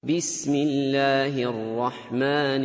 بسم الله الرحمن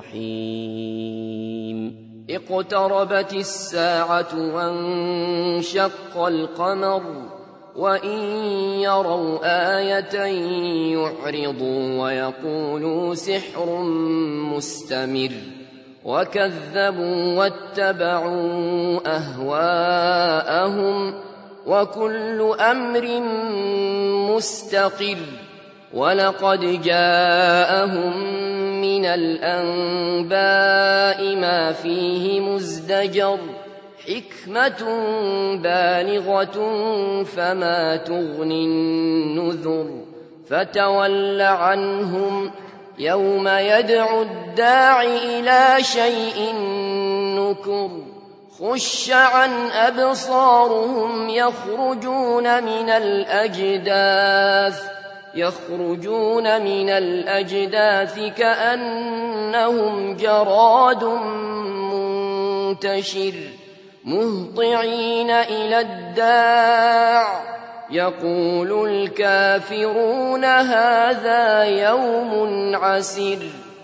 الرحيم اقتربت الساعة وانشق القمر وإن يروا آية يعرضوا ويقولوا سحر مستمر وكذبوا واتبعوا أهواءهم وكل أمر مستقر ولقد جاءهم من الأنباء ما فيه مزدجر حكمة بالغة فما تغني النذر فتول عنهم يوم يدعو الداع إلى شيء نكر خش عن أبصارهم يخرجون من الأجداث كأنهم جراد منتشر مهطعين إلى الداع يقول الكافرون هذا يوم عسر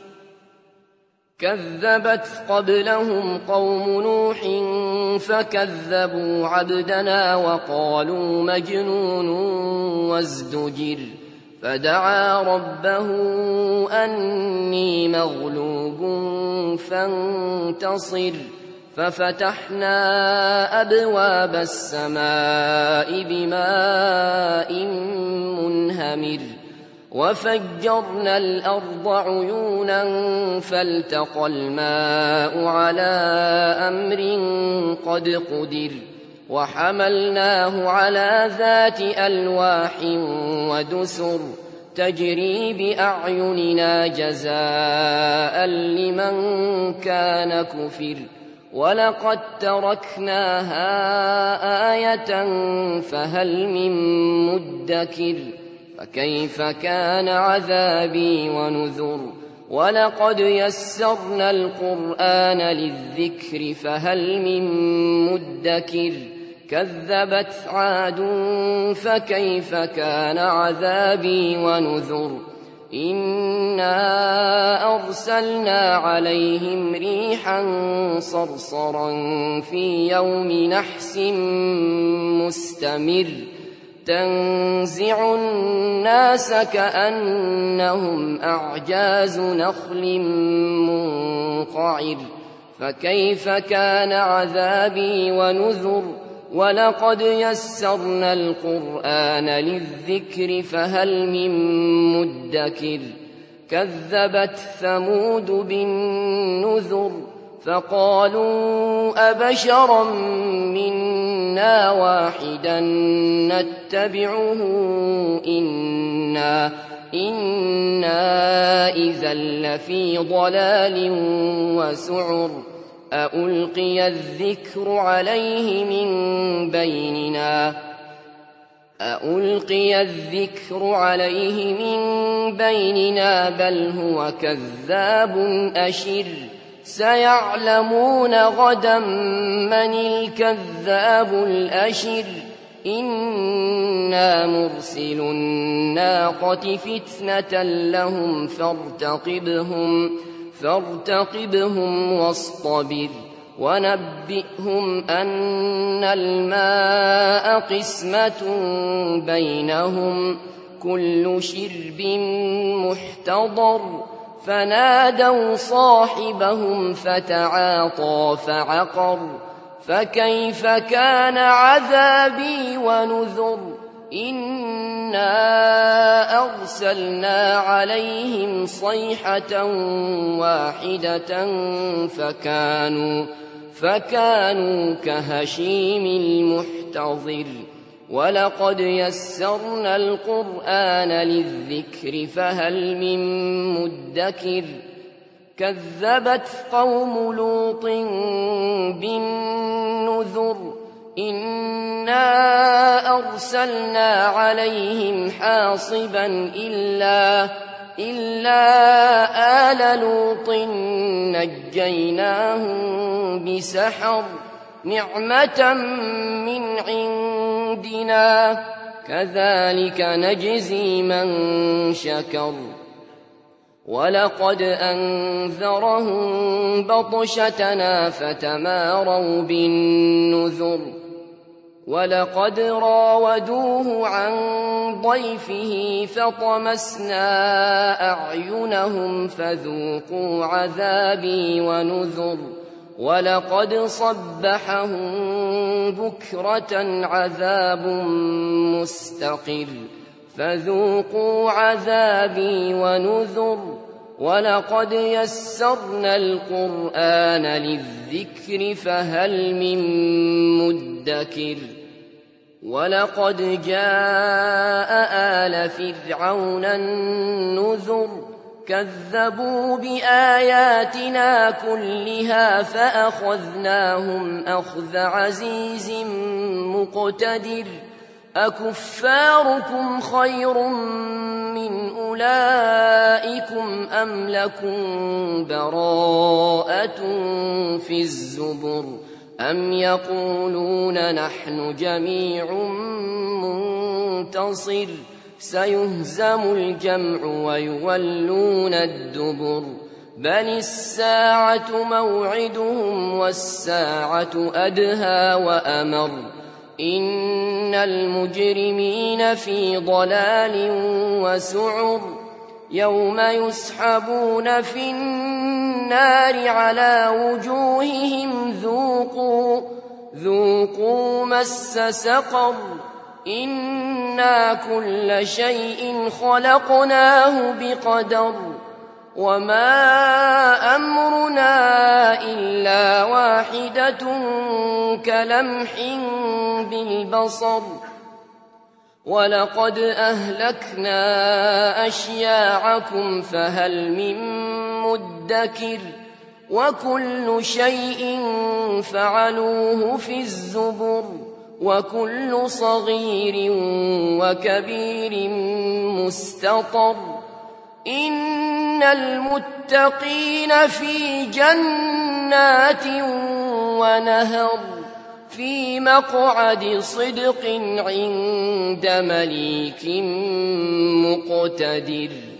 كذبت قبلهم قوم نوح فكذبوا عبدنا وقالوا مجنون وازدجر فدعا ربه أني مغلوب فانتصر ففتحنا أبواب السماء بماء منهمر وفجرنا الأرض عيونا فالتقى الماء على أمر قد قدر وحملناه على ذات ألواح ودسر تجري بأعيننا جزاء لمن كان كفر ولقد تركناها آية فهل من مدكر فكيف كان عذابي ونذر ولقد يسرنا القرآن للذكر فهل من مدكر كذبت عاد فكيف كان عذابي ونذر إنا أرسلنا عليهم ريحا صرصرا في يوم نحس مستمر تنزع الناس كأنهم أعجاز نخل منقعر فكيف كان عذابي ونذر ولقد يسرنا القرآن للذكر فهل من مدكر كذبت ثمود بالنذر فقالوا أبشرا منا واحدا نتبعه إنا إذا لفي ضلال وسعر أألقي الذكر عليه من بيننا بل هو كذاب أشر سيعلمون غدا من الكذاب الأشر إنا مرسل الناقة فتنة لهم فارتقبهم واصطبر ونبئهم أن الماء قسمة بينهم كل شرب محتضر فنادوا صاحبهم فتعاطى فعقر فكيف كان عذابي ونذر إنا أرسلنا عليهم صيحة واحدة فكانوا كهشيم المحتضر ولقد يسرنا القرآن للذكر فهل من مدكر كذبت قوم لوط بالنذر إنا أرسلنا عليهم حاصبا إلا آل لوط نجيناهم بسحر نعمة من عندنا كذلك نجزي من شكر ولقد أنذرهم بطشتنا فتماروا بالنذر ولقد راودوه عن ضيفه فطمسنا أعينهم فذوقوا عذابي ونذر ولقد صبحهم بكرة عذاب مستقر فذوقوا عذابي ونذر ولقد يسرنا القرآن للذكر فهل من مدكر ولقد جاء آل فرعون النذر كذبوا بآياتنا كلها فأخذناهم أخذ عزيز مقتدر أكفاركم خير من أولئكم أم لكم براءة في الزبر أم يقولون نحن جميع منتصر سيهزم الجمع ويولون الدبر بل الساعة موعدهم والساعة أدهى وأمر إن المجرمين في ضلال وسعر يوم يسحبون في النار على وجوههم ذوقوا مس سقر إنا كل شيء خلقناه بقدر وما أمرنا إلا واحدة كلمح بالبصر ولقد أهلكنا أشياعكم فهل من مدكر وكل شيء فعلوه في الزبر وكل صغير وكبير مستطر إن المتقين في جنات ونهر في مقعد صدق عند مليك مقتدر